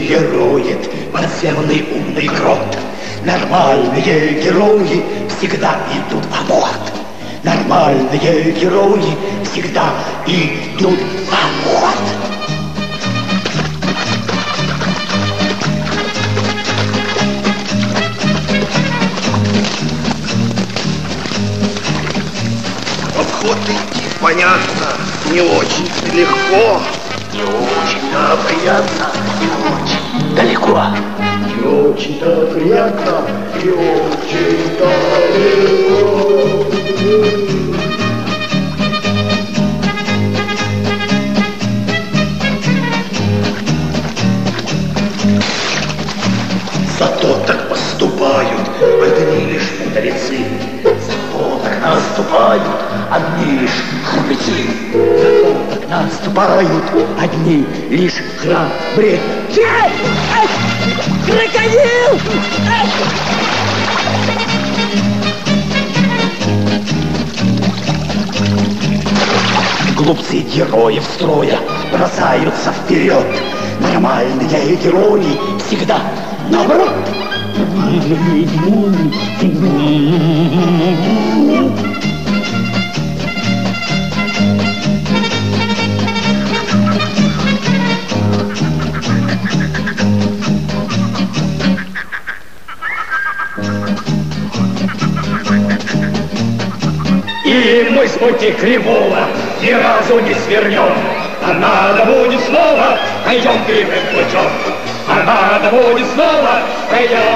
лирует подземный умный крот. Нормальные герои всегда идут в аборт. Нормальные герои всегда идут в аборт. Вот идти, понятно, не очень легко. Не очень-то приятно и очень далеко. Не очень-то приятно и очень далеко. Зато так поступают одни лишь мудрецы. Зато так наступают одни лишь храбрецы. Зато так наступают одни лишь храбрецы. Крокодил! Глупцы героев строя бросаются вперед. Нормальные герои всегда наоборот. И мы с пути кривого ни разу не свернем. А надо будет снова, пойдем кривым путем. А надо будет снова, пойдем